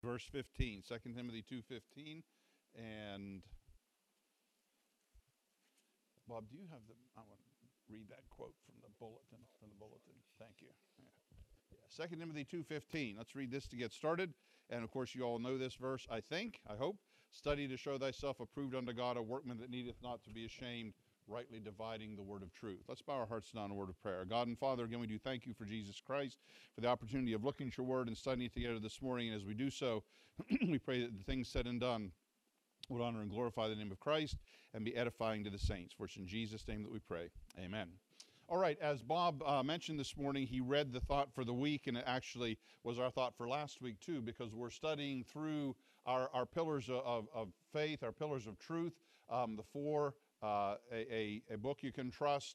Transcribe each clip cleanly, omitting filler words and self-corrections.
verse 15, 2 Timothy 2:15. And Bob, do you have I want to read that quote from the bulletin. Thank you. Yeah. 2 Timothy 2:15. Let's read this to get started. And of course, you all know this verse, I hope. Study to show thyself approved unto God, a workman that needeth not to be ashamed, rightly dividing the word of truth. Let's bow our hearts down in a word of prayer. God and Father, again, we do thank you for Jesus Christ, for the opportunity of looking at your word and studying it together this morning. And as we do so, we pray that the things said and done would honor and glorify the name of Christ and be edifying to the saints. For it's in Jesus' name that we pray. Amen. All right, as Bob mentioned this morning, he read the thought for the week, and it actually was our thought for last week too, because we're studying through our pillars of faith, our pillars of truth, the four, a book you can trust,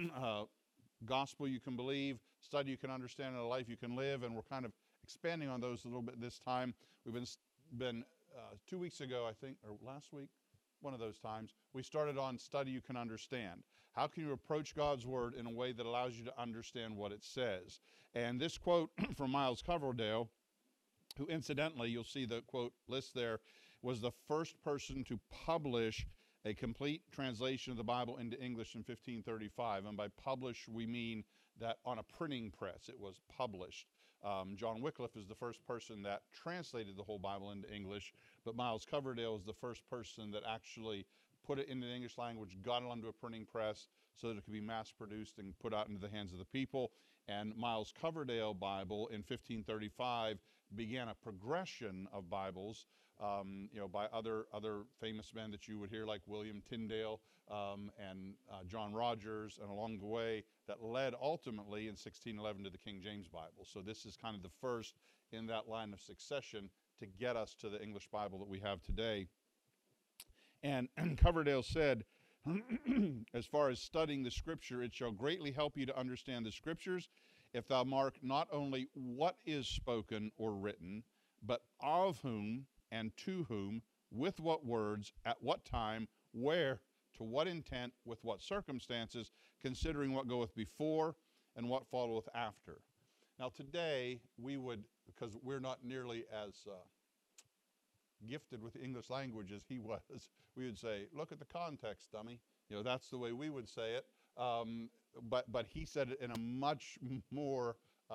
gospel you can believe, study you can understand, and a life you can live, and we're kind of expanding on those a little bit this time. We've been 2 weeks ago, I think, or last week, one of those times, we started on study you can understand. How can you approach God's word in a way that allows you to understand what it says? And this quote from Miles Coverdale, who incidentally, you'll see the quote list there, was the first person to publish a complete translation of the Bible into English in 1535. And by publish, we mean that on a printing press it was published. John Wycliffe is the first person that translated the whole Bible into English, but Miles Coverdale is the first person that actually put it into the English language, got it onto a printing press so that it could be mass produced and put out into the hands of the people. And Miles Coverdale Bible in 1535 began a progression of Bibles, by other famous men that you would hear, like William Tyndale and John Rogers, and along the way that led ultimately in 1611 to the King James Bible. So this is kind of the first in that line of succession to get us to the English Bible that we have today. And Coverdale said, as far as studying the Scripture, it shall greatly help you to understand the Scriptures if thou mark not only what is spoken or written, but of whom and to whom, with what words, at what time, where, to what intent, with what circumstances, considering what goeth before and what followeth after. Now today, we would, because we're not nearly as gifted with the English language as he was, we would say, look at the context, dummy. That's the way we would say it. But he said it in a much more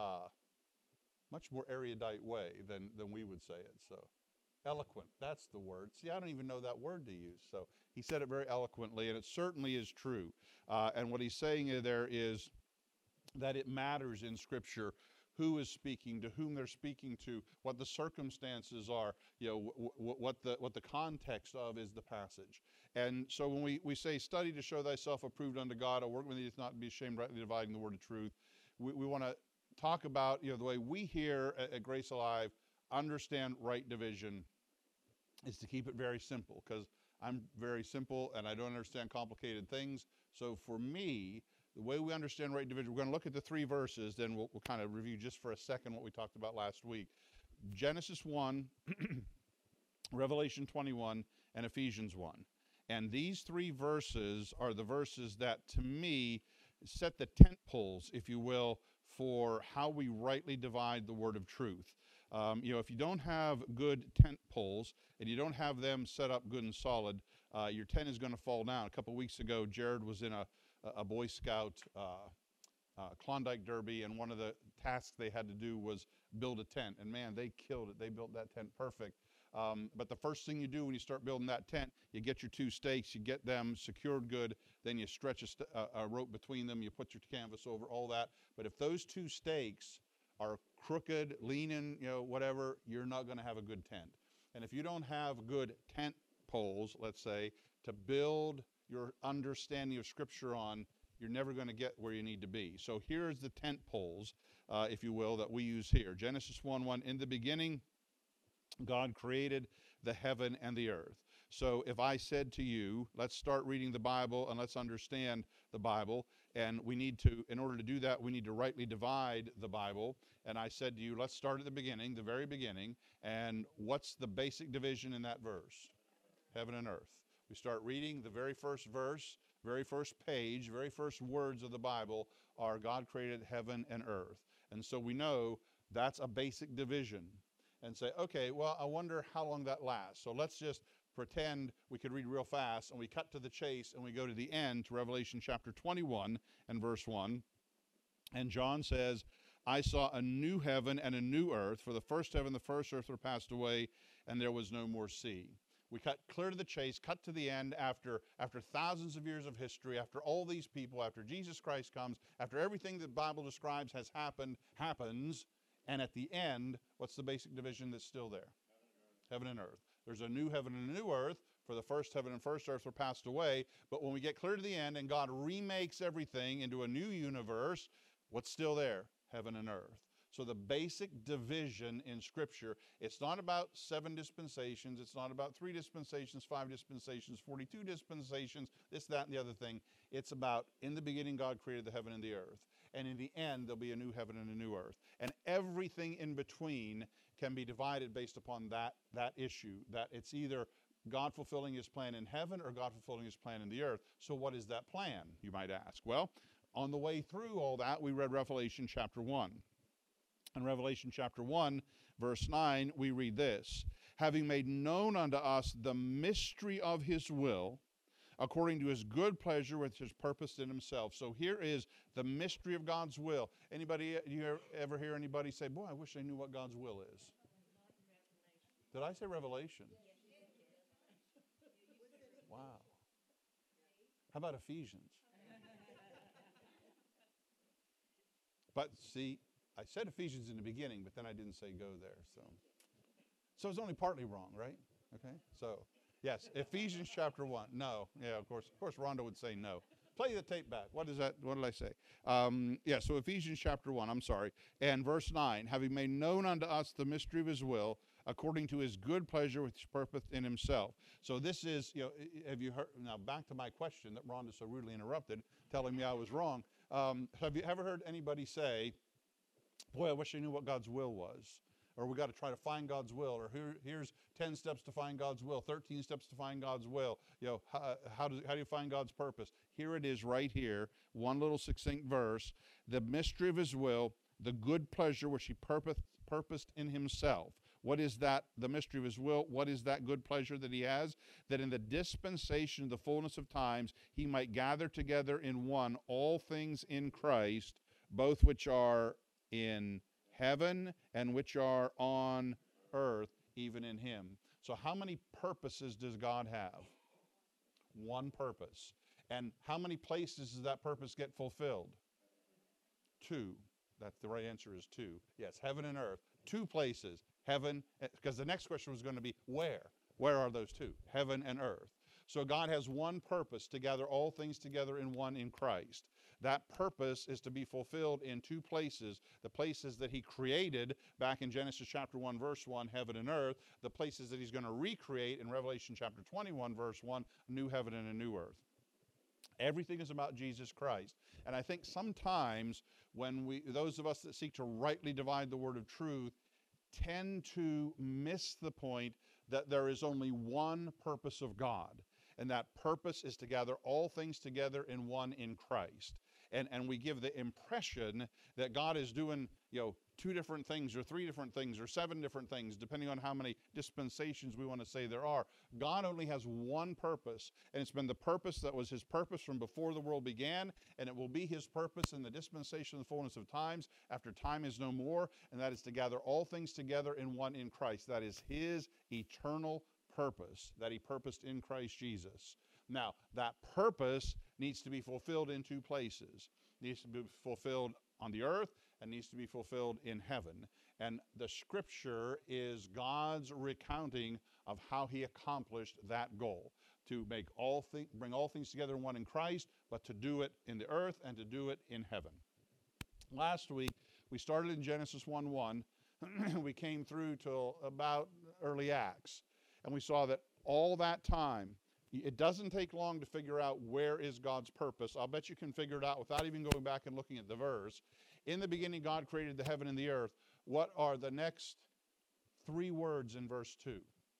erudite way than we would say it. So eloquent, that's the word. See, I don't even know that word to use. So he said it very eloquently, and it certainly is true. And what he's saying there is that it matters in Scripture who is speaking, to whom they're speaking to, what the circumstances are, what the context of is the passage. And so when we say study to show thyself approved unto God, a workman that needeth not be ashamed, rightly dividing the word of truth, we want to talk about the way we here at Grace Alive understand right division is to keep it very simple, because I'm very simple and I don't understand complicated things. So for me, the way we understand right division, we're going to look at the three verses, then we'll kind of review just for a second what we talked about last week. Genesis 1, Revelation 21, and Ephesians 1. And these three verses are the verses that, to me, set the tent poles, if you will, for how we rightly divide the word of truth. If you don't have good tent poles and you don't have them set up good and solid, your tent is going to fall down. A couple of weeks ago, Jared was in a Boy Scout Klondike Derby, and one of the tasks they had to do was build a tent. And man, they killed it. They built that tent perfect. But the first thing you do when you start building that tent, you get your two stakes, you get them secured good, then you stretch a rope between them, you put your canvas over, all that. But if those two stakes are crooked, leaning, whatever, you're not going to have a good tent. And if you don't have good tent poles, let's say, to build your understanding of Scripture on, you're never going to get where you need to be. So here's the tent poles, if you will, that we use here. Genesis 1:1, in the beginning, God created the heaven and the earth. So if I said to you, let's start reading the Bible and let's understand the Bible, and we need to, in order to do that, we need to rightly divide the Bible. And I said to you, let's start at the beginning, the very beginning, and what's the basic division in that verse? Heaven and earth. We start reading the very first verse, very first page, very first words of the Bible are God created heaven and earth. And so we know that's a basic division. and say, okay, well, I wonder how long that lasts. So let's just pretend we could read real fast, and we cut to the chase, and we go to the end, to Revelation chapter 21 and verse 1. And John says, I saw a new heaven and a new earth, for the first heaven and the first earth were passed away, and there was no more sea. We cut clear to the chase, cut to the end after thousands of years of history, after all these people, after Jesus Christ comes, after everything the Bible describes has happens, and at the end, what's the basic division that's still there? Heaven and earth. There's a new heaven and a new earth, for the first heaven and first earth were passed away, but when we get clear to the end and God remakes everything into a new universe, what's still there? Heaven and earth. So the basic division in Scripture, it's not about 7 dispensations, it's not about 3 dispensations, 5 dispensations, 42 dispensations, this, that, and the other thing. It's about, in the beginning, God created the heaven and the earth. And in the end, there'll be a new heaven and a new earth. And everything in between can be divided based upon that issue, that it's either God fulfilling his plan in heaven or God fulfilling his plan in the earth. So what is that plan, you might ask? Well, on the way through all that, we read Revelation chapter 1. In Revelation chapter 1, verse 9, we read this, having made known unto us the mystery of his will, according to his good pleasure which is purposed in himself. So here is the mystery of God's will. Anybody, you ever hear anybody say, boy, I wish I knew what God's will is? Did I say Revelation? Wow. How about Ephesians? But see, I said Ephesians in the beginning, but then I didn't say go there. So it's only partly wrong, right? Okay. So yes, Ephesians chapter 1. No. Yeah, of course, Rhonda would say no. Play the tape back. What is that? What did I say? So Ephesians chapter 1, I'm sorry. And verse 9, having made known unto us the mystery of his will, according to his good pleasure which he purposed in himself. So this is, have you heard, now back to my question that Rhonda so rudely interrupted, telling me I was wrong. Have you ever heard anybody say, boy, I wish I knew what God's will was? Or we got to try to find God's will, or here's 10 steps to find God's will, 13 steps to find God's will. How do you find God's purpose? Here it is right here, one little succinct verse. The mystery of his will, the good pleasure which he purposed in himself. What is that, the mystery of his will? What is that good pleasure that he has? That in the dispensation of the fullness of times, he might gather together in one all things in Christ, both which are in heaven and which are on earth, even in him. So how many purposes does God have? One purpose. And how many places does that purpose get fulfilled? 2. That's the right answer is 2. Yes, heaven and earth. 2 places. Heaven, because the next question was going to be where? Where are those 2? Heaven and earth. So God has one purpose, to gather all things together in one in Christ. That purpose is to be fulfilled in 2 places. The places that he created back in Genesis chapter 1, verse 1, heaven and earth. The places that he's going to recreate in Revelation chapter 21, verse 1, a new heaven and a new earth. Everything is about Jesus Christ. And I think sometimes when those of us that seek to rightly divide the word of truth, tend to miss the point that there is only one purpose of God. And that purpose is to gather all things together in one in Christ. And we give the impression that God is doing, 2 different things or 3 different things or 7 different things, depending on how many dispensations we want to say there are. God only has one purpose, and it's been the purpose that was his purpose from before the world began, and it will be his purpose in the dispensation of the fullness of times, after time is no more, and that is to gather all things together in one in Christ. That is his eternal purpose that he purposed in Christ Jesus. Now, that purpose needs to be fulfilled in 2 places. It needs to be fulfilled on the earth and needs to be fulfilled in heaven. And the scripture is God's recounting of how he accomplished that goal, to bring all things together in one in Christ, but to do it in the earth and to do it in heaven. Last week, we started in Genesis 1:1. We came through till about early Acts. And we saw that all that time, it doesn't take long to figure out where is God's purpose. I'll bet you can figure it out without even going back and looking at the verse. In the beginning, God created the heaven and the earth. What are the next 3 words in verse 2?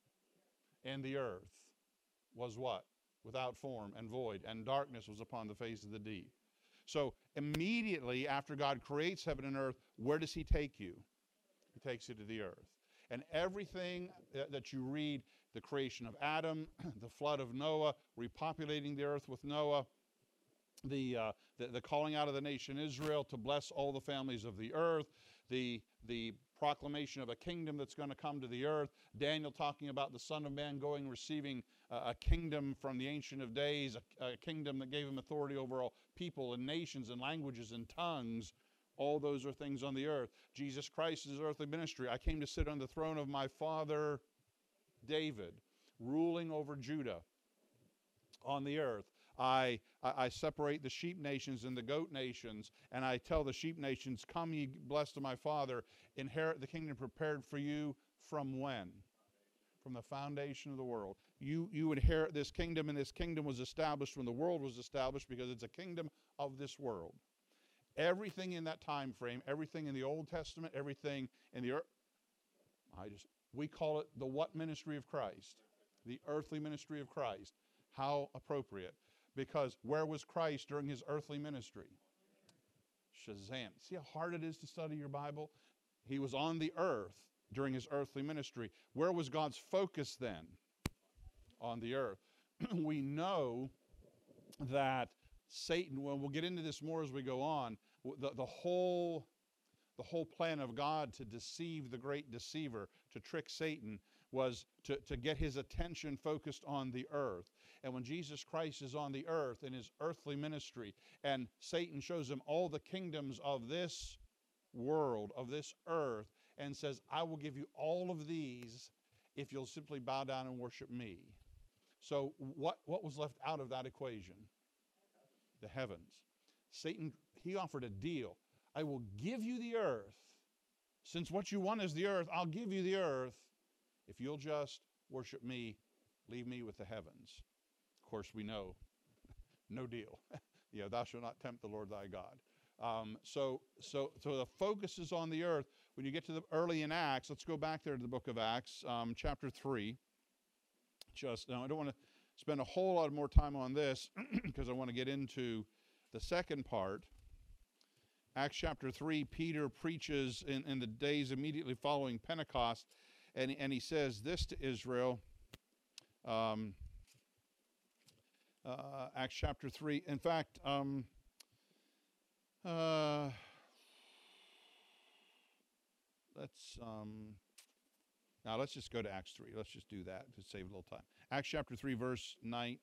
And the earth was what? Without form and void, and darkness was upon the face of the deep. So immediately after God creates heaven and earth, where does he take you? He takes you to the earth. And everything that you read, the creation of Adam, the flood of Noah, repopulating the earth with Noah, the calling out of the nation Israel to bless all the families of the earth, the proclamation of a kingdom that's going to come to the earth, Daniel talking about the Son of Man going, receiving a kingdom from the Ancient of Days, a kingdom that gave him authority over all people and nations and languages and tongues. All those are things on the earth. Jesus Christ is his earthly ministry. I came to sit on the throne of my father David, ruling over Judah on the earth. I separate the sheep nations and the goat nations, and I tell the sheep nations, come ye blessed of my Father, inherit the kingdom prepared for you from when? From the foundation of the world. You inherit this kingdom, and this kingdom was established when the world was established, because it's a kingdom of this world. Everything in that time frame, everything in the Old Testament, everything in the we call it the what ministry of Christ? The earthly ministry of Christ. How appropriate. Because where was Christ during his earthly ministry? Shazam. See how hard it is to study your Bible? He was on the earth during his earthly ministry. Where was God's focus then? On the earth. We know that Satan, well, we'll get into this more as we go on, the whole plan of God to deceive the great deceiver, to trick Satan, was to get his attention focused on the earth. And when Jesus Christ is on the earth in his earthly ministry, and Satan shows him all the kingdoms of this world, of this earth, and says, I will give you all of these if you'll simply bow down and worship me. So what was left out of that equation? The heavens. Satan, he offered a deal. I will give you the earth. Since what you want is the earth, I'll give you the earth if you'll just worship me, leave me with the heavens. Of course, we know, no deal. Thou shalt not tempt the Lord thy God. So the focus is on the earth. When you get to the early in Acts, let's go back there to the book of Acts, chapter 3. Now, I don't want to spend a whole lot more time on this because I want to get into the second part. Acts chapter 3, Peter preaches in the days immediately following Pentecost, and he says this to Israel. Acts chapter 3. In fact, let's just go to Acts 3. Let's just do that to save a little time. Acts chapter 3, verse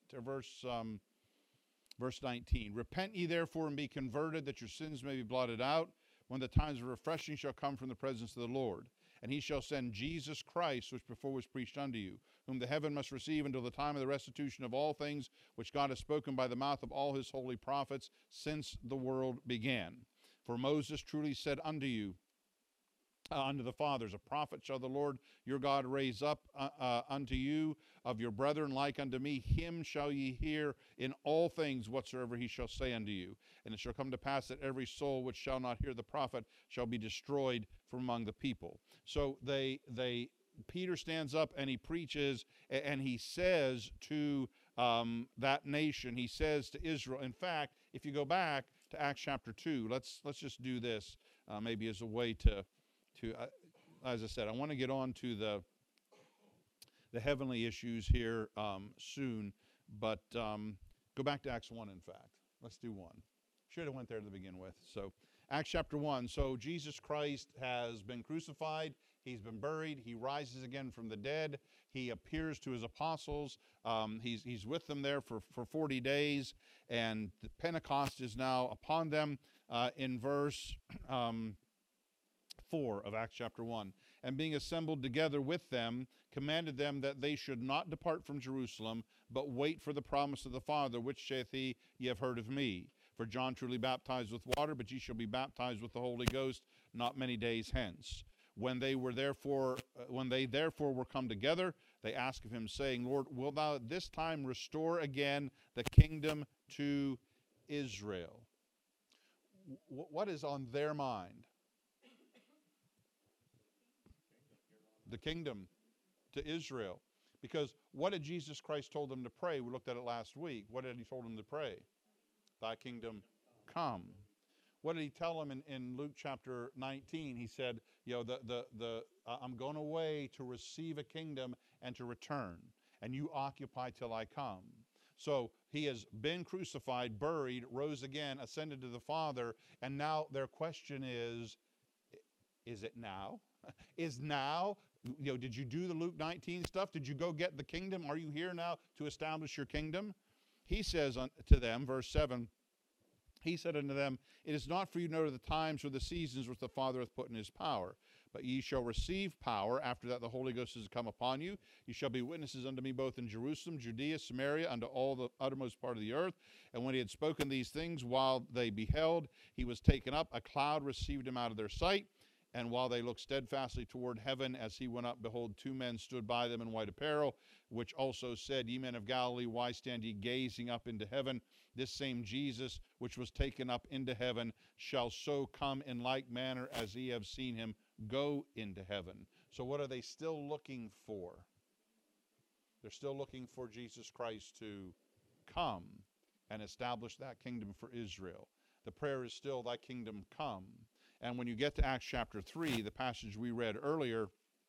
19. Repent ye therefore and be converted, that your sins may be blotted out, when the times of refreshing shall come from the presence of the Lord. And he shall send Jesus Christ, which before was preached unto you, whom the heaven must receive until the time of the restitution of all things, which God has spoken by the mouth of all his holy prophets since the world began. For Moses truly said unto you, unto the fathers, a prophet shall the Lord your God raise up unto you of your brethren like unto me. Him shall ye hear in all things whatsoever he shall say unto you. And it shall come to pass that every soul which shall not hear the prophet shall be destroyed from among the people. So Peter stands up and he preaches, and he says to that nation, he says to Israel. In fact, if you go back to Acts chapter 2, let's just do this maybe as a way to as I said, I want to get on to the heavenly issues here soon, but go back to Acts 1, in fact. Let's do 1. Should have went there to begin with. So Acts chapter 1. So Jesus Christ has been crucified. He's been buried. He rises again from the dead. He appears to his apostles. He's with them there for 40 days, and the Pentecost is now upon them in verse 4 of Acts chapter 1. And being assembled together with them, commanded them that they should not depart from Jerusalem, but wait for the promise of the Father, which saith he, ye have heard of me. For John truly baptized with water, but ye shall be baptized with the Holy Ghost not many days hence. When they therefore were come together, they asked of him, saying, Lord, wilt thou at this time restore again the kingdom to Israel? What is on their mind? The kingdom to Israel. Because what did Jesus Christ told them to pray? We looked at it last week. What did he told them to pray? Thy kingdom come. what did he tell them in Luke chapter 19? He said, I'm going away to receive a kingdom and to return, and you occupy till I come. So he has been crucified, buried, rose again, ascended to the Father, and now their question is it now? Is now, did you do the Luke 19 stuff? Did you go get the kingdom? Are you here now to establish your kingdom? He says to them, verse 7, he said unto them, it is not for you to know the times or the seasons which the Father hath put in his power, but ye shall receive power. After that the Holy Ghost is come upon you. Ye shall be witnesses unto me both in Jerusalem, Judea, Samaria, unto all the uttermost part of the earth. And when he had spoken these things, while they beheld, he was taken up. A cloud received him out of their sight. And while they looked steadfastly toward heaven, as he went up, behold, two men stood by them in white apparel, which also said, Ye men of Galilee, why stand ye gazing up into heaven? This same Jesus, which was taken up into heaven, shall so come in like manner as ye have seen him go into heaven. So what are they still looking for? They're still looking for Jesus Christ to come and establish that kingdom for Israel. The prayer is still, thy kingdom come. And when you get to Acts chapter 3, the passage we read earlier,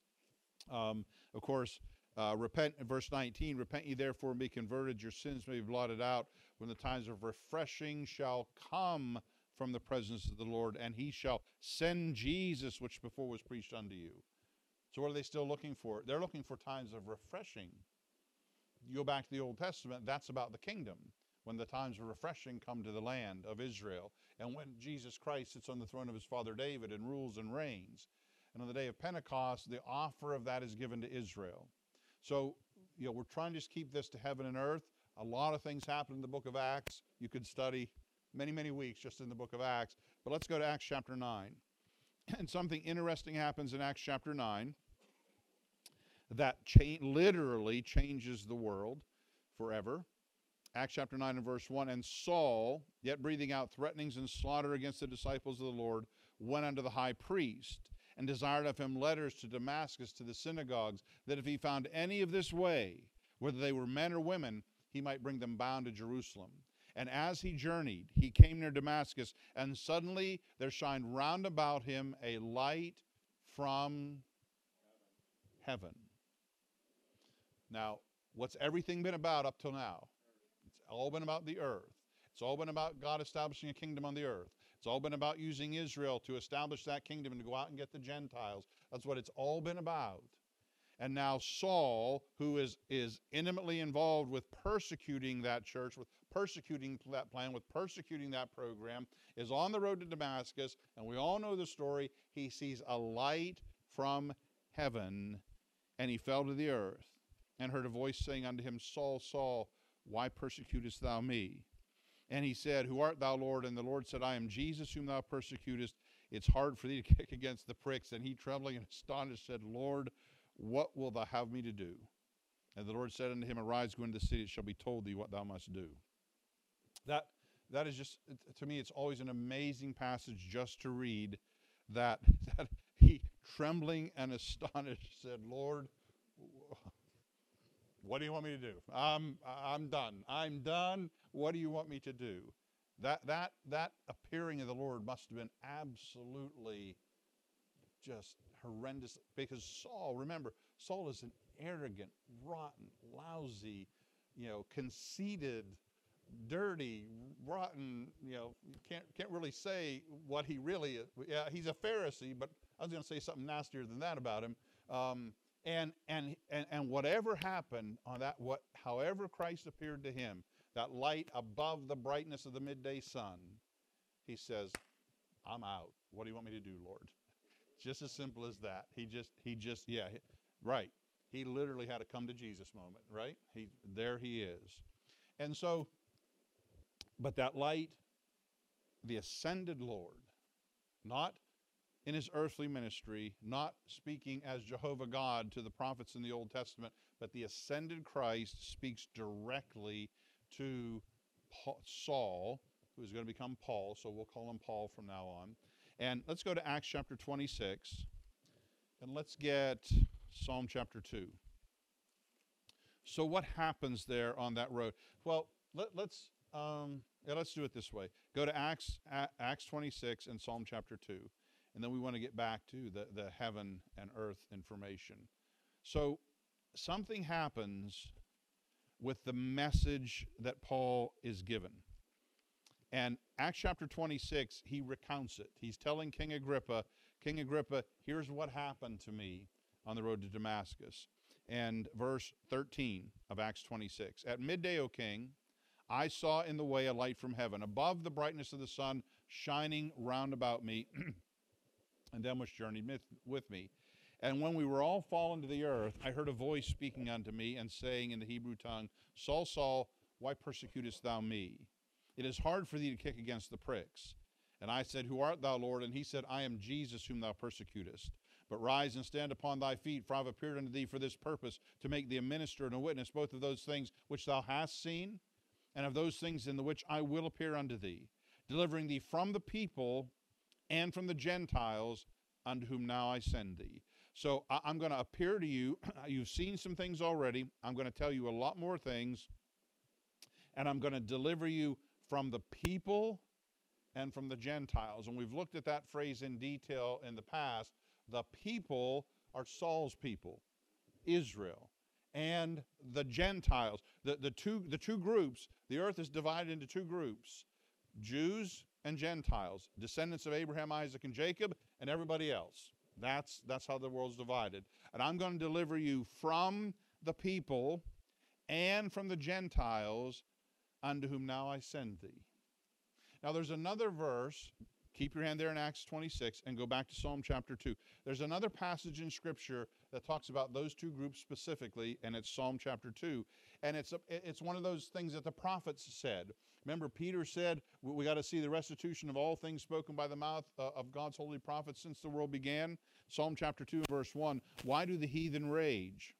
of course, repent, verse 19, repent ye therefore and be converted, your sins may be blotted out, when the times of refreshing shall come from the presence of the Lord, and he shall send Jesus, which before was preached unto you. So what are they still looking for? They're looking for times of refreshing. You go back to the Old Testament, that's about the kingdom, when the times of refreshing come to the land of Israel, and when Jesus Christ sits on the throne of his father David and rules and reigns. And on the day of Pentecost, the offer of that is given to Israel. So, we're trying to just keep this to heaven and earth. A lot of things happen in the book of Acts. You could study many, many weeks just in the book of Acts. But let's go to Acts chapter 9. And something interesting happens in Acts chapter 9 that literally changes the world forever. Acts chapter 9 and verse 1, and Saul, yet breathing out threatenings and slaughter against the disciples of the Lord, went unto the high priest, and desired of him letters to Damascus to the synagogues, that if he found any of this way, whether they were men or women, he might bring them bound to Jerusalem. And as he journeyed, he came near Damascus, and suddenly there shined round about him a light from heaven. Now, what's everything been about up till now? It's all been about the earth. It's all been about God establishing a kingdom on the earth. It's all been about using Israel to establish that kingdom and to go out and get the Gentiles. That's what it's all been about. And now Saul, who is intimately involved with persecuting that church, with persecuting that plan, with persecuting that program, is on the road to Damascus, and we all know the story. He sees a light from heaven, and he fell to the earth, and heard a voice saying unto him, Saul, Saul, why persecutest thou me? And he said, Who art thou, Lord? And the Lord said, I am Jesus, whom thou persecutest. It's hard for thee to kick against the pricks. And he, trembling and astonished, said, Lord, what wilt thou have me to do? And the Lord said unto him, Arise, go into the city, it shall be told thee what thou must do. That is just, to me, it's always an amazing passage just to read, that he, trembling and astonished, said, Lord, what do you want me to do? I'm done. I'm done. What do you want me to do? That appearing of the Lord must have been absolutely just horrendous, because Saul, remember, Saul is an arrogant, rotten, lousy, conceited, dirty, rotten, can't really say what he really is. Yeah, he's a Pharisee, but I was going to say something nastier than that about him. And whatever happened on that, however Christ appeared to him, that light above the brightness of the midday sun, he says, I'm out. What do you want me to do, Lord? Just as simple as that. Right. He literally had a come to Jesus moment, right? There he is. And so, but that light, the ascended Lord, not in his earthly ministry, not speaking as Jehovah God to the prophets in the Old Testament, but the ascended Christ speaks directly to Saul, who is going to become Paul, so we'll call him Paul from now on. And let's go to Acts chapter 26, and let's get Psalm chapter 2. So what happens there on that road? Well, let's Yeah, let's do it this way. Go to Acts 26 and Psalm chapter 2. And then we want to get back to the heaven and earth information. So something happens with the message that Paul is given. And Acts chapter 26, he recounts it. He's telling King Agrippa, here's what happened to me on the road to Damascus. And verse 13 of Acts 26. At midday, O king, I saw in the way a light from heaven, above the brightness of the sun, shining round about me, and them which journeyed with me. And when we were all fallen to the earth, I heard a voice speaking unto me, and saying in the Hebrew tongue, Saul, Saul, why persecutest thou me? It is hard for thee to kick against the pricks. And I said, Who art thou, Lord? And he said, I am Jesus, whom thou persecutest. But rise and stand upon thy feet, for I have appeared unto thee for this purpose, to make thee a minister and a witness, both of those things which thou hast seen, and of those things in the which I will appear unto thee, delivering thee from the people and from the Gentiles, unto whom now I send thee. So I'm going to appear to you. You've seen some things already. I'm going to tell you a lot more things. And I'm going to deliver you from the people and from the Gentiles. And we've looked at that phrase in detail in the past. The people are Saul's people, Israel, and the Gentiles. The two groups, the earth is divided into two groups, Jews and Gentiles, descendants of Abraham, Isaac, and Jacob, and everybody else. That's how the world's divided. And I'm going to deliver you from the people and from the Gentiles, unto whom now I send thee. Now there's another verse. Keep your hand there in Acts 26 and go back to Psalm chapter 2. There's another passage in Scripture that talks about those two groups specifically, and it's Psalm chapter 2. And it's one of those things that the prophets said. Remember, Peter said, we got to see the restitution of all things spoken by the mouth of God's holy prophets since the world began. Psalm chapter 2, verse 1, why do the heathen rage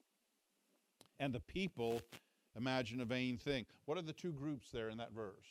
and the people imagine a vain thing? What are the two groups there in that verse?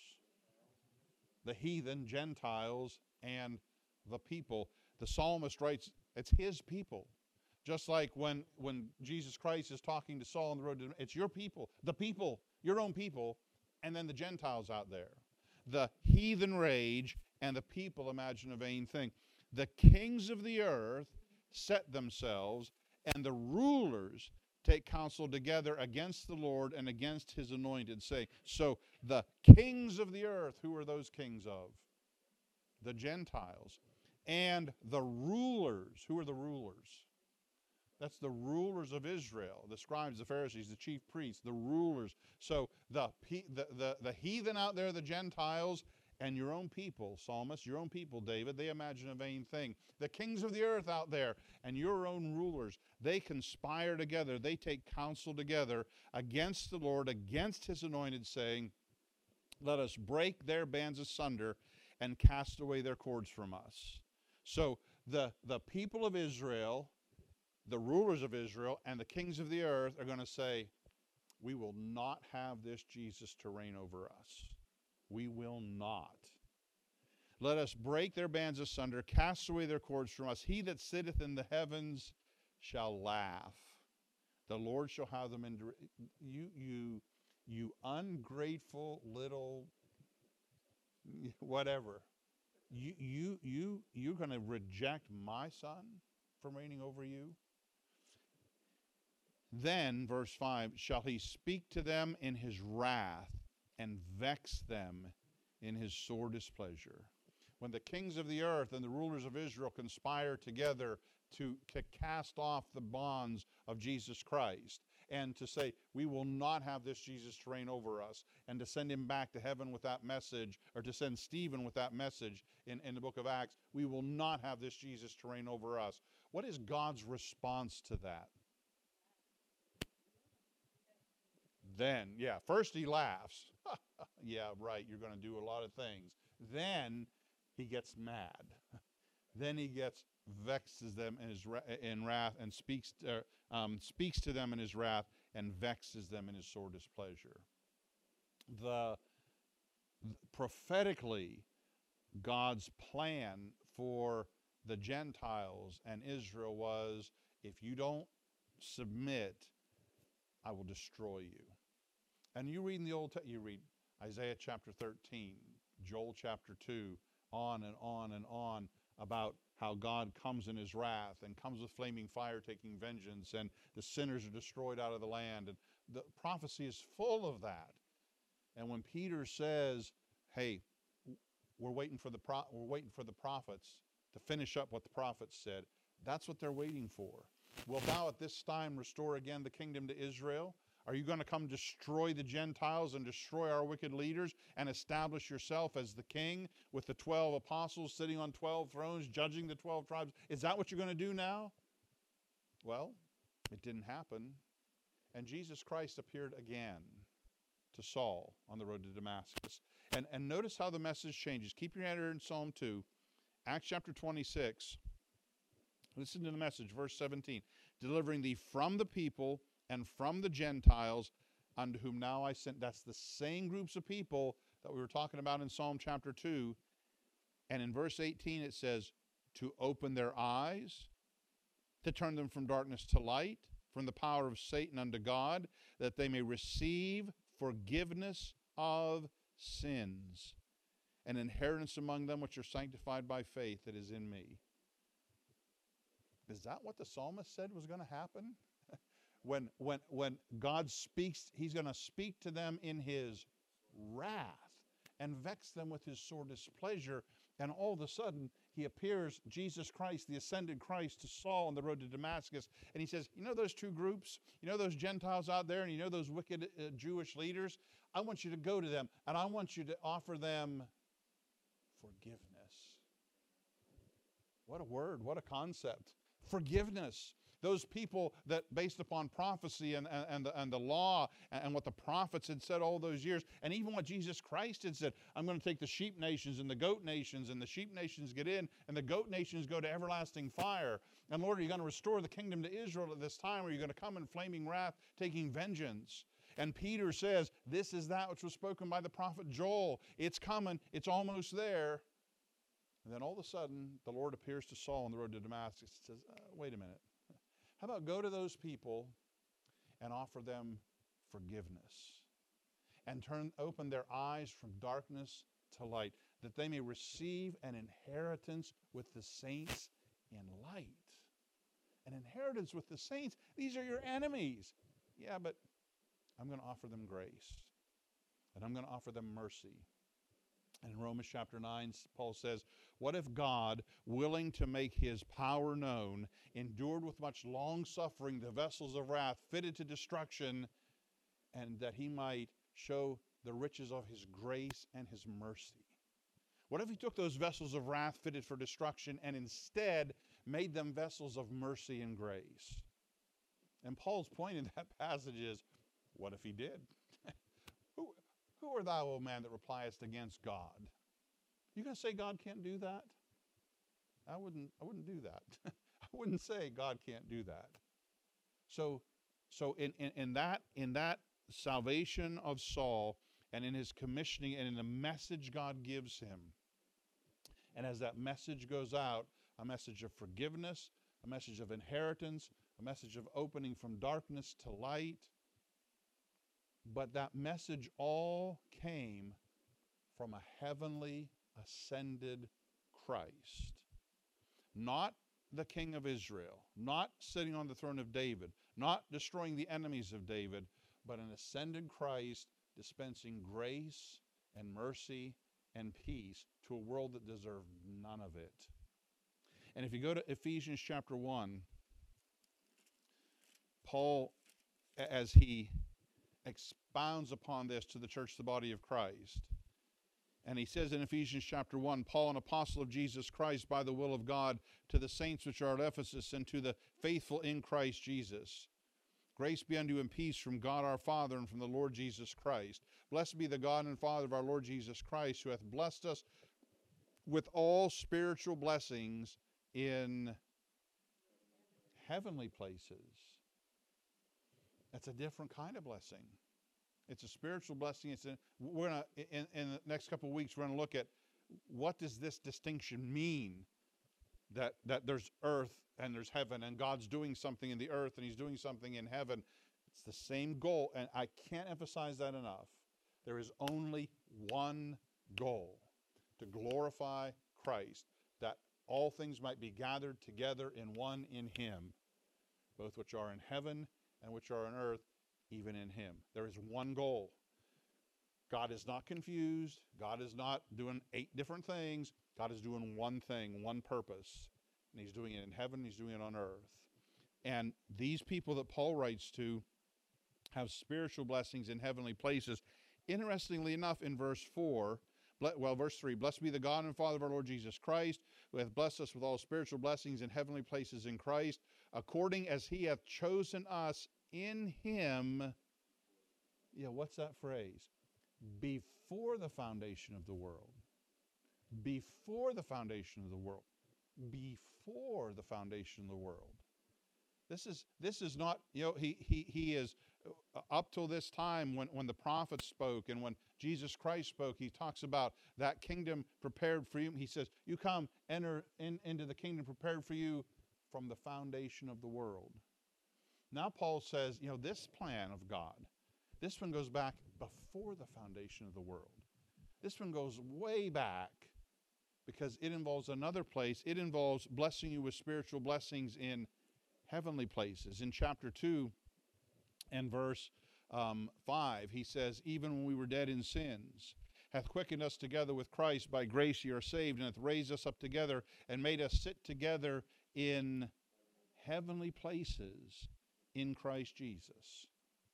The heathen, Gentiles, and the people. The psalmist writes, it's his people. Just like when Jesus Christ is talking to Saul on the road to, it's your people, the people, your own people, and then the Gentiles out there. The heathen rage, and the people imagine a vain thing. The kings of the earth set themselves, and the rulers take counsel together against the Lord and against his anointed, saying, so the kings of the earth, who are those kings of? The Gentiles. And the rulers, who are the rulers? That's the rulers of Israel, the scribes, the Pharisees, the chief priests, the rulers. So the heathen out there, the Gentiles, and your own people, psalmist, your own people, David, they imagine a vain thing. The kings of the earth out there and your own rulers, they conspire together. They take counsel together against the Lord, against his anointed, saying, let us break their bands asunder and cast away their cords from us. So the people of Israel, the rulers of Israel, and the kings of the earth are going to say, we will not have this Jesus to reign over us. We will not. Let us break their bands asunder, cast away their cords from us. He that sitteth in the heavens shall laugh. The Lord shall have them in you ungrateful little whatever. You're going to reject my son from reigning over you? Then, verse 5, shall he speak to them in his wrath and vex them in his sore displeasure. When the kings of the earth and the rulers of Israel conspire together to cast off the bonds of Jesus Christ and to say, we will not have this Jesus to reign over us, and to send him back to heaven with that message, or to send Stephen with that message in the book of Acts, we will not have this Jesus to reign over us. What is God's response to that? Then, first he laughs. Yeah, right, you're going to do a lot of things. Then he gets mad. Then he vexes them in wrath, and speaks to them in his wrath, and vexes them in his sore displeasure. Prophetically, God's plan for the Gentiles and Israel was, if you don't submit, I will destroy you. And you read in the Old Testament, Isaiah chapter 13, Joel chapter 2, on and on and on about how God comes in his wrath and comes with flaming fire taking vengeance, and the sinners are destroyed out of the land. And the prophecy is full of that. And when Peter says, hey, we're waiting for the prophets to finish up what the prophets said, that's what they're waiting for. Wilt thou at this time restore again the kingdom to Israel? Are you going to come destroy the Gentiles and destroy our wicked leaders and establish yourself as the king with the 12 apostles sitting on 12 thrones, judging the 12 tribes? Is that what you're going to do now? Well, it didn't happen. And Jesus Christ appeared again to Saul on the road to Damascus. And notice how the message changes. Keep your hand here in Psalm 2. Acts chapter 26. Listen to the message, verse 17. Delivering thee from the people and from the Gentiles unto whom now I sent. That's the same groups of people that we were talking about in Psalm chapter 2. And in verse 18 it says, to open their eyes, to turn them from darkness to light, from the power of Satan unto God, that they may receive forgiveness of sins, an inheritance among them which are sanctified by faith that is in me. Is that what the psalmist said was going to happen? When God speaks, he's going to speak to them in his wrath and vex them with his sore displeasure. And all of a sudden, he appears, Jesus Christ, the ascended Christ, to Saul on the road to Damascus. And he says, you know those two groups? You know those Gentiles out there? And you know those wicked Jewish leaders? I want you to go to them, and I want you to offer them forgiveness. What a word, what a concept. Forgiveness. Those people that, based upon prophecy and the law and what the prophets had said all those years, and even what Jesus Christ had said, I'm going to take the sheep nations and the goat nations, and the sheep nations get in, and the goat nations go to everlasting fire. And Lord, are you going to restore the kingdom to Israel at this time, or are you going to come in flaming wrath, taking vengeance? And Peter says, this is that which was spoken by the prophet Joel. It's coming. It's almost there. And then all of a sudden, the Lord appears to Saul on the road to Damascus and says, wait a minute. How about go to those people and offer them forgiveness and open their eyes from darkness to light, that they may receive an inheritance with the saints in light. An inheritance with the saints. These are your enemies. Yeah, but I'm going to offer them grace, and I'm going to offer them mercy. And in Romans chapter 9, Paul says, what if God, willing to make his power known, endured with much long suffering the vessels of wrath fitted to destruction, and that he might show the riches of his grace and his mercy? What if he took those vessels of wrath fitted for destruction and instead made them vessels of mercy and grace? And Paul's point in that passage is, what if he did? Who art thou, O man, that repliest against God? You going to say God can't do that? I wouldn't do that. I wouldn't say God can't do that. So in that salvation of Saul, and in his commissioning, and in the message God gives him, and as that message goes out, a message of forgiveness, a message of inheritance, a message of opening from darkness to light. But that message all came from a heavenly ascended Christ. Not the King of Israel, not sitting on the throne of David, not destroying the enemies of David, but an ascended Christ dispensing grace and mercy and peace to a world that deserved none of it. And if you go to Ephesians chapter 1, Paul, as he expounds upon this to the church, the body of Christ. And he says in Ephesians chapter 1, Paul, an apostle of Jesus Christ by the will of God, to the saints which are at Ephesus and to the faithful in Christ Jesus. Grace be unto you and peace from God our Father and from the Lord Jesus Christ. Blessed be the God and Father of our Lord Jesus Christ, who hath blessed us with all spiritual blessings in heavenly places. That's a different kind of blessing. It's a spiritual blessing. We're gonna, in the next couple of weeks, we're going to look at what does this distinction mean, that there's earth and there's heaven, and God's doing something in the earth and he's doing something in heaven. It's the same goal, and I can't emphasize that enough. There is only one goal, to glorify Christ, that all things might be gathered together in one in him, both which are in heaven and which are on earth, even in him. There is one goal. God is not confused. God is not doing 8 different things. God is doing one thing, one purpose. And he's doing it in heaven, he's doing it on earth. And these people that Paul writes to have spiritual blessings in heavenly places. Interestingly enough, in verse 3, blessed be the God and Father of our Lord Jesus Christ, who hath blessed us with all spiritual blessings in heavenly places in Christ, according as he hath chosen us in him. Yeah, what's that phrase? Before the foundation of the world. Before the foundation of the world. Before the foundation of the world. This is not, he is, up till this time when the prophets spoke and when Jesus Christ spoke, he talks about that kingdom prepared for you. He says, you come, enter into the kingdom prepared for you from the foundation of the world. Now Paul says, this plan of God, this one goes back before the foundation of the world. This one goes way back because it involves another place. It involves blessing you with spiritual blessings in heavenly places. In chapter 2 and verse 5, he says, even when we were dead in sins, hath quickened us together with Christ. By grace ye are saved, and hath raised us up together, and made us sit together in heavenly places in Christ Jesus.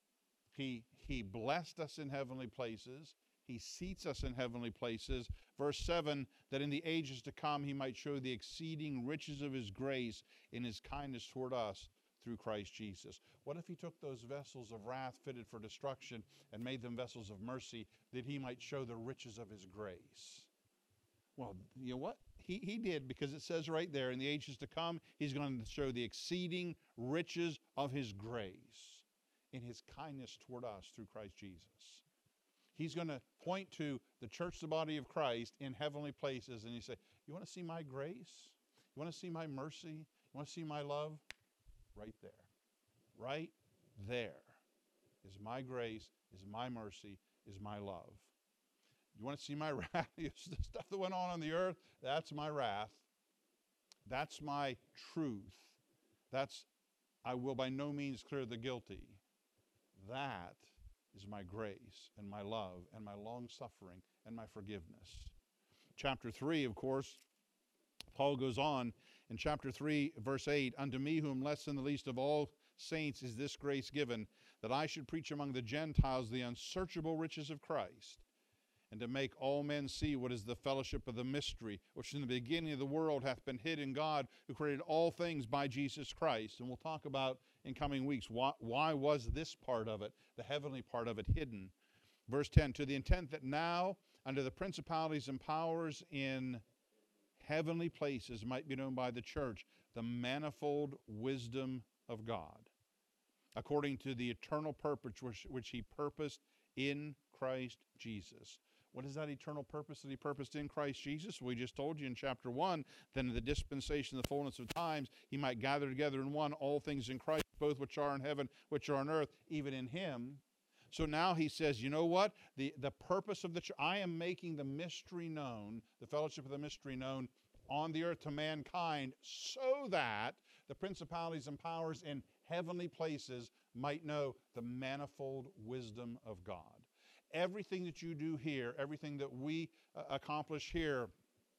He blessed us in heavenly places. He seats us in heavenly places. Verse 7, that in the ages to come he might show the exceeding riches of his grace in his kindness toward us through Christ Jesus. What if he took those vessels of wrath fitted for destruction and made them vessels of mercy, that he might show the riches of his grace? Well, you know what? He did, because it says right there, in the ages to come, he's going to show the exceeding riches of his grace in his kindness toward us through Christ Jesus. He's going to point to the church, the body of Christ, in heavenly places, and he say, you want to see my grace? You want to see my mercy? You want to see my love? Right there. Right there is my grace, is my mercy, is my love. You want to see my wrath? The stuff that went on the earth, that's my wrath. That's my truth. That's, I will by no means clear the guilty. That is my grace and my love and my long suffering and my forgiveness. Chapter 3, of course, Paul goes on in chapter 3, verse 8, unto me whom less than the least of all saints is this grace given, that I should preach among the Gentiles the unsearchable riches of Christ, and to make all men see what is the fellowship of the mystery, which in the beginning of the world hath been hid in God, who created all things by Jesus Christ. And we'll talk about in coming weeks, why was this part of it, the heavenly part of it, hidden? Verse 10, to the intent that now under the principalities and powers in heavenly places might be known by the church the manifold wisdom of God, according to the eternal purpose which he purposed in Christ Jesus. What is that eternal purpose that he purposed in Christ Jesus? We just told you in chapter 1, then in the dispensation of the fullness of times, he might gather together in one all things in Christ, both which are in heaven, which are on earth, even in him. So now he says, you know what? The purpose of the church, I am making the mystery known, the fellowship of the mystery known on the earth to mankind, so that the principalities and powers in heavenly places might know the manifold wisdom of God. Everything that you do here, everything that we accomplish here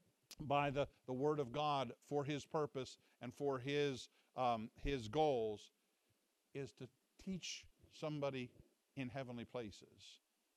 by the Word of God for his purpose and for his goals is to teach somebody in heavenly places.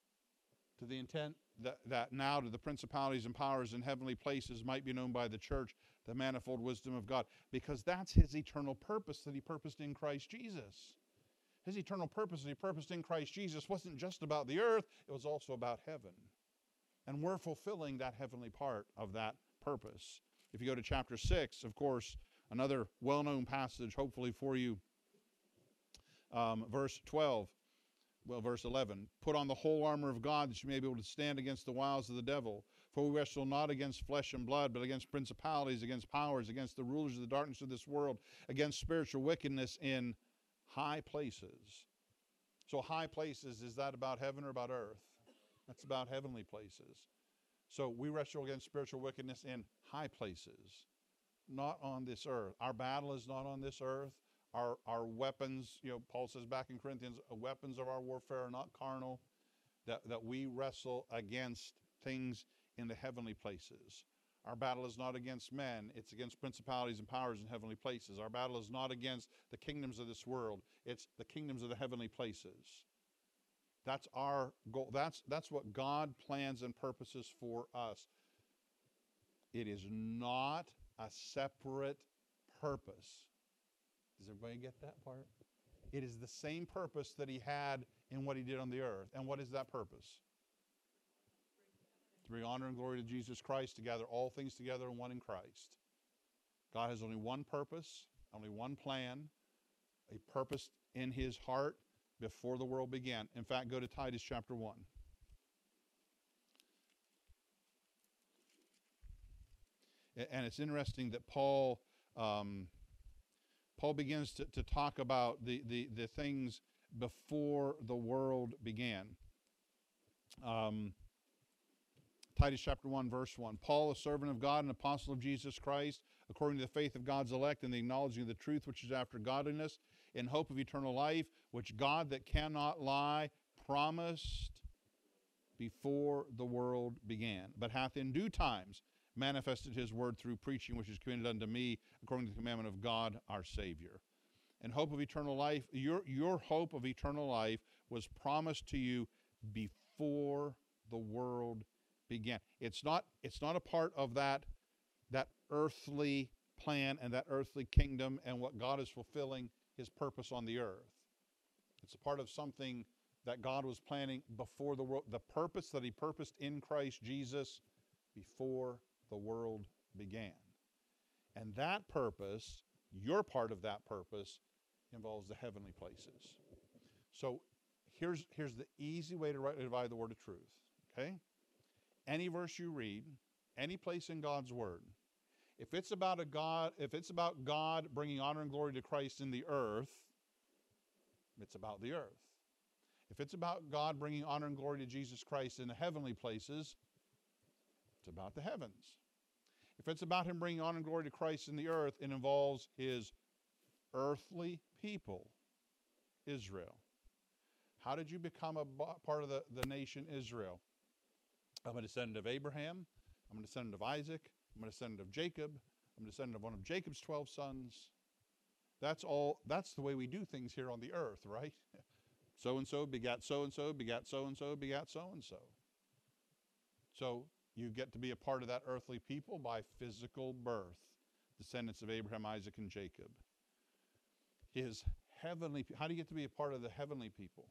To the intent that now to the principalities and powers in heavenly places might be known by the church the manifold wisdom of God. Because that's his eternal purpose that he purposed in Christ Jesus. His eternal purpose that he purposed in Christ Jesus wasn't just about the earth, it was also about heaven. And we're fulfilling that heavenly part of that purpose. If you go to chapter 6, of course, another well-known passage, hopefully for you, verse 11, put on the whole armor of God that you may be able to stand against the wiles of the devil. For we wrestle not against flesh and blood, but against principalities, against powers, against the rulers of the darkness of this world, against spiritual wickedness in high places. So high places, is that about heaven or about earth? That's about heavenly places. So we wrestle against spiritual wickedness in high places, not on this earth. Our battle is not on this earth. Our weapons, Paul says back in Corinthians, weapons of our warfare are not carnal, that we wrestle against things in the heavenly places. Our battle is not against men, it's against principalities and powers in heavenly places. Our battle is not against the kingdoms of this world, it's the kingdoms of the heavenly places. That's our goal. That's what God plans and purposes for us. It is not a separate purpose. Does everybody get that part? It is the same purpose that he had in what he did on the earth. And what is that purpose? To bring honor and glory to Jesus Christ, to gather all things together in one in Christ. God has only one purpose, only one plan, a purpose in his heart before the world began. In fact, go to Titus chapter 1. And it's interesting that Paul begins to talk about the things before the world began. Titus chapter 1, verse 1. Paul, a servant of God and apostle of Jesus Christ, according to the faith of God's elect and the acknowledging of the truth which is after godliness, in hope of eternal life, which God that cannot lie promised before the world began, but hath in due times manifested his word through preaching, which is committed unto me according to the commandment of God our Savior. And hope of eternal life, your hope of eternal life was promised to you before the world began. It's not a part of that earthly plan and that earthly kingdom and what God is fulfilling his purpose on the earth. It's a part of something that God was planning before the world, the purpose that he purposed in Christ Jesus before the world began. And that purpose, your part of that purpose, involves the heavenly places. So here's the easy way to rightly divide the word of truth, okay? Any verse you read, any place in God's word, if it's about God bringing honor and glory to Christ in the earth, it's about the earth. If it's about God bringing honor and glory to Jesus Christ in the heavenly places, it's about the heavens. If it's about him bringing honor and glory to Christ in the earth, it involves his earthly people, Israel. How did you become a part of the nation Israel? I'm a descendant of Abraham. I'm a descendant of Isaac. I'm a descendant of Jacob. I'm a descendant of one of Jacob's 12 sons. That's the way we do things here on the earth, right? So-and-so begat so-and-so, begat so-and-so, begat so-and-so. So you get to be a part of that earthly people by physical birth, descendants of Abraham, Isaac, and Jacob. His heavenly, how do you get to be a part of the heavenly people?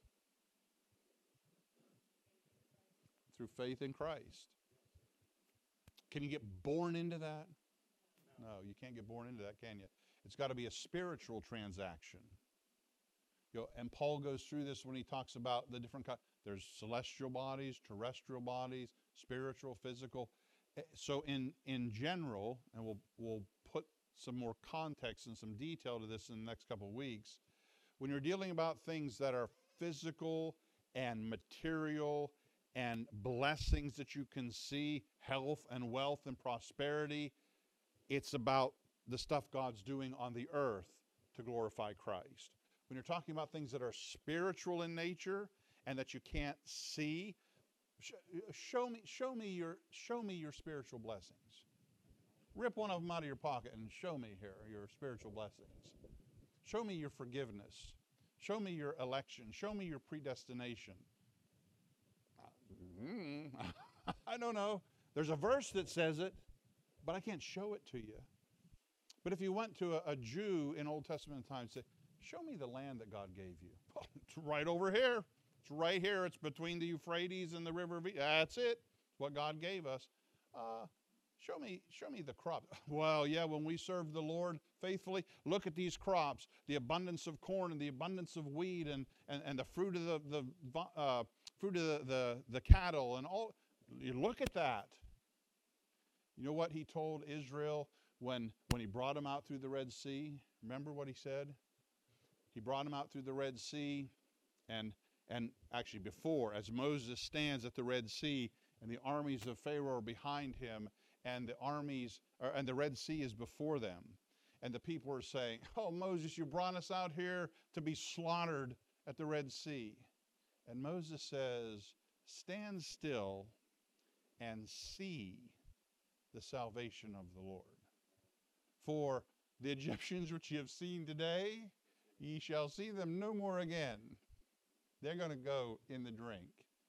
Through faith in Christ. Can you get born into that? No, you can't get born into that, can you? It's got to be a spiritual transaction. And Paul goes through this when he talks about the different kinds. There's celestial bodies, terrestrial bodies, spiritual, physical. So in general, and we'll put some more context and some detail to this in the next couple of weeks, when you're dealing about things that are physical and material and blessings that you can see, health and wealth and prosperity, it's about the stuff God's doing on the earth to glorify Christ. When you're talking about things that are spiritual in nature and that you can't see, show me your spiritual blessings. Rip one of them out of your pocket and show me here your spiritual blessings. Show me your forgiveness. Show me your election. Show me your predestination. I don't know. There's a verse that says it, but I can't show it to you. But if you went to a Jew in Old Testament times and said, show me the land that God gave you. Oh, it's right over here. It's right here. It's between the Euphrates and the river. That's it. It's what God gave us. Show me the crops. Well, yeah, when we serve the Lord faithfully, look at these crops, the abundance of corn and the abundance of wheat and the fruit of the cattle and all. You look at that. You know what he told Israel when he brought them out through the Red Sea? Remember what he said? He brought them out through the Red Sea, and And actually before, as Moses stands at the Red Sea and the armies of Pharaoh are behind him, and the Red Sea is before them. And the people are saying, "Oh, Moses, you brought us out here to be slaughtered at the Red Sea." And Moses says, "Stand still and see the salvation of the Lord. For the Egyptians which ye have seen today, ye shall see them no more again." They're going to go in the drink.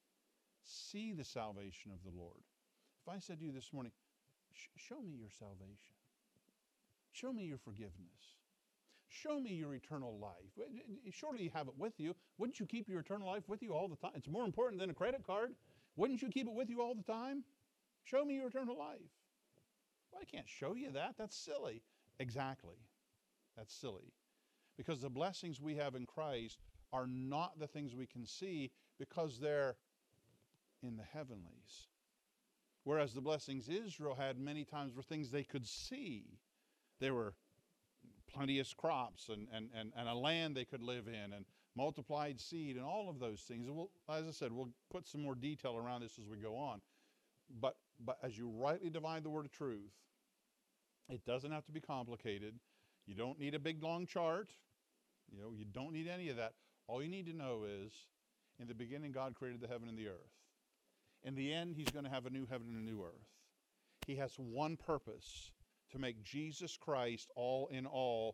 See the salvation of the Lord. If I said to you this morning, show me your salvation. Show me your forgiveness. Show me your eternal life. Surely you have it with you. Wouldn't you keep your eternal life with you all the time? It's more important than a credit card. Wouldn't you keep it with you all the time? Show me your eternal life. Well, I can't show you that. That's silly. Exactly. That's silly. Because the blessings we have in Christ are not the things we can see, because they're in the heavenlies. Whereas the blessings Israel had many times were things they could see. There were plenteous crops and a land they could live in, and multiplied seed, and all of those things. And as I said, we'll put some more detail around this as we go on. But as you rightly divide the word of truth, it doesn't have to be complicated. You don't need a big long chart. You don't need any of that. All you need to know is, in the beginning, God created the heaven and the earth. In the end, he's going to have a new heaven and a new earth. He has one purpose: to make Jesus Christ all in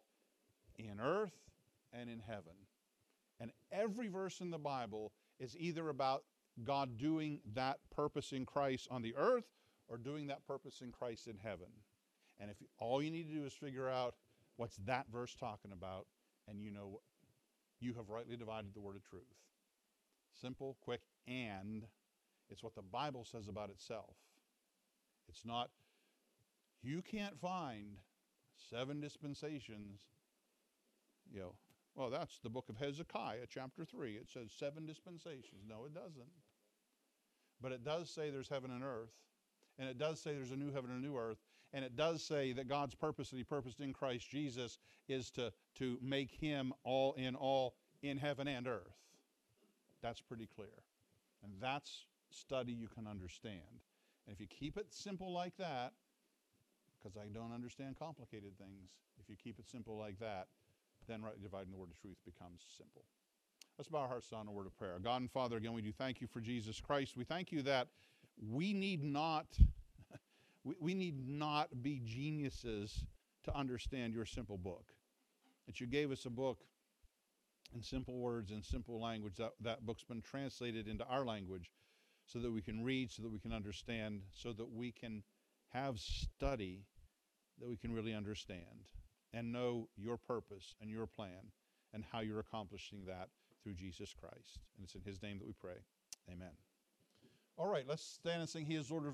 earth and in heaven. And every verse in the Bible is either about God doing that purpose in Christ on the earth, or doing that purpose in Christ in heaven. And if all you need to do is figure out what's that verse talking about, and you have rightly divided the word of truth. Simple, quick, and it's what the Bible says about itself. It's not, you can't find 7 dispensations. Well, that's the book of Hezekiah, chapter 3. It says 7 dispensations. No, it doesn't. But it does say there's heaven and earth. And it does say there's a new heaven and a new earth. And it does say that God's purpose that he purposed in Christ Jesus is to make him all in heaven and earth. That's pretty clear. And that's study you can understand. And if you keep it simple like that, because I don't understand complicated things, if you keep it simple like that, then rightly dividing the word of truth becomes simple. Let's bow our hearts down in a word of prayer. God and Father, again, we do thank you for Jesus Christ. We thank you that we need not be geniuses to understand your simple book. That you gave us a book in simple words and simple language. That book's been translated into our language so that we can read, so that we can understand, so that we can have study that we can really understand and know your purpose and your plan and how you're accomplishing that through Jesus Christ. And it's in his name that we pray. Amen. All right, let's stand and sing He Is Lord of